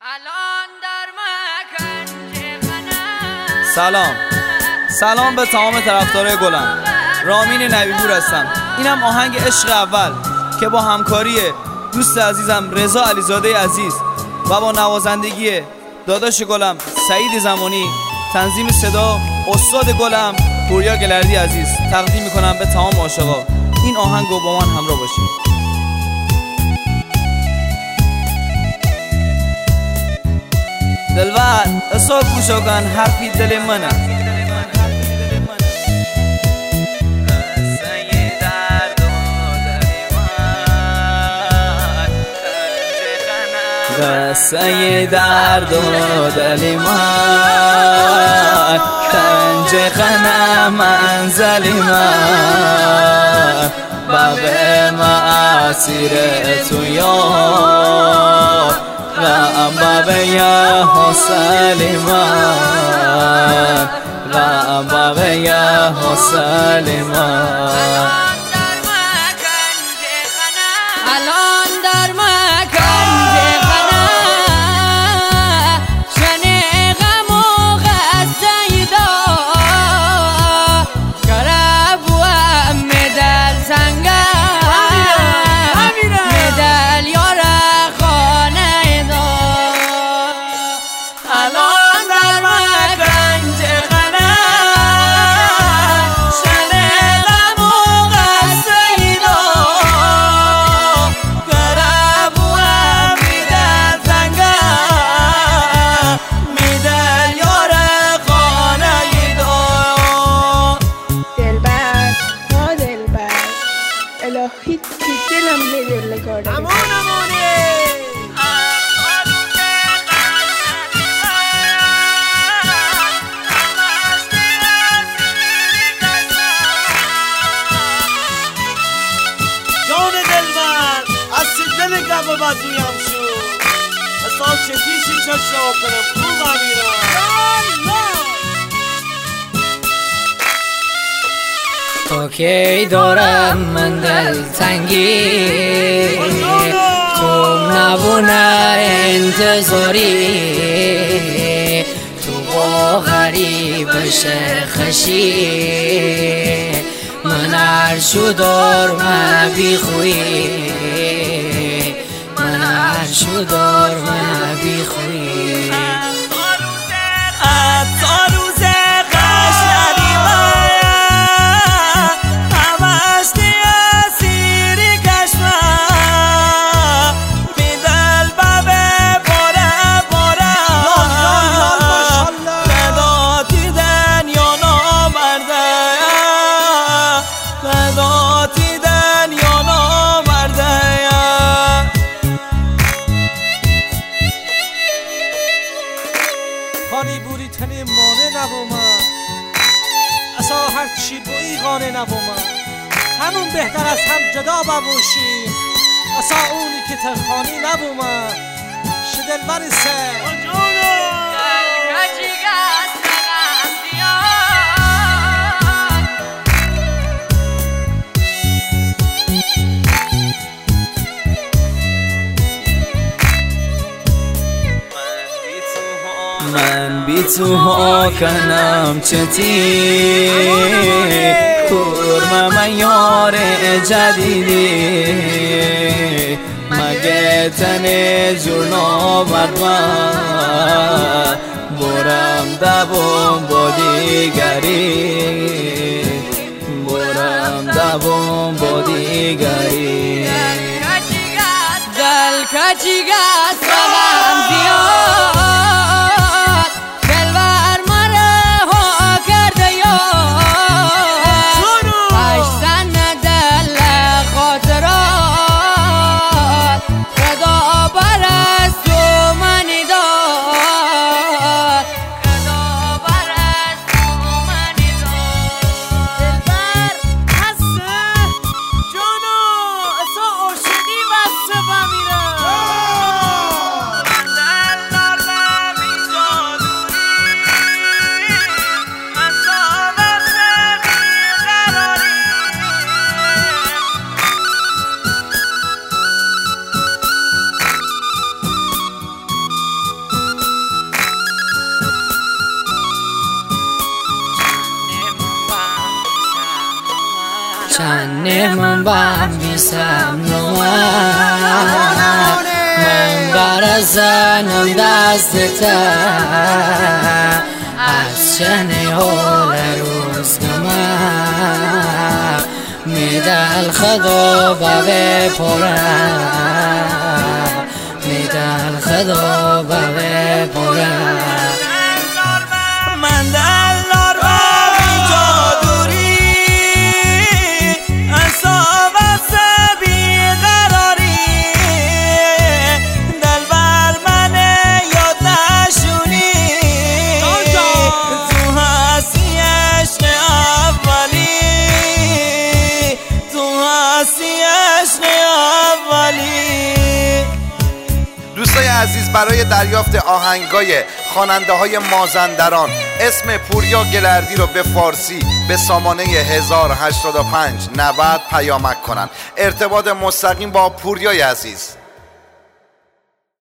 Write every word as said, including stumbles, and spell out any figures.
سلام سلام به تمام طرفدارای گلم. رامین نبی‌پور هستم. اینم آهنگ عشق اول که با همکاری دوست عزیزم رضا علیزاده عزیز و با نوازندگی داداش گلم سعید زمانی، تنظیم صدا استاد گلم پوریا گلردی عزیز تقدیم میکنم به تمام عاشقا. این آهنگو با من همراه باشید. دلبر اصاب گوشو کن حرفی دل منه، قصه درد و دل من، کنج خنه منزل من، باب معاصیر تو یار، غم باب یا حسل من، غم باب یا حسل من. الهی که دلم میدل گارده امون امونه جان دلبر از دل گب و بزویم شد اصلا چشیشی چشت را کنم خوب امیران تو کی دارم من دل تنگی، تو نبونه انتظاری، تو با غریب شخشی من عرشو دارم بی خوی، من عرشو دارم بی خوی. خانی بوری تنی مانه نبومن اصلا هر چی بویی غانه نبومن همون بهتر از هم جدا ببوشی اصلا اونی که تخانی نبومن شدل برسه من بی تو ها کنم چتی کورم من یار جدیدی مگه تن جورنا بردم برم دبم با دیگری برم دبم با دیگری دل کچیگه سلام زیاد من بم بیسم نومن من برزنم دستتا از چنه حال روزگمم میدل خدا به پرم میدل خدا به پرم من دلار آبی جادوری اصاب سبی قراری دل بر من یاد نشونی تو هستی عشق اولی تو هستی عشق اولی. دوستای عزیز، برای دریافت آهنگای خواننده های مازندران اسم پوریا گلردی رو به فارسی به سامانه هزار و هشتاد و پنج نود پیامک کنن. ارتباط مستقیم با پوریای عزیز.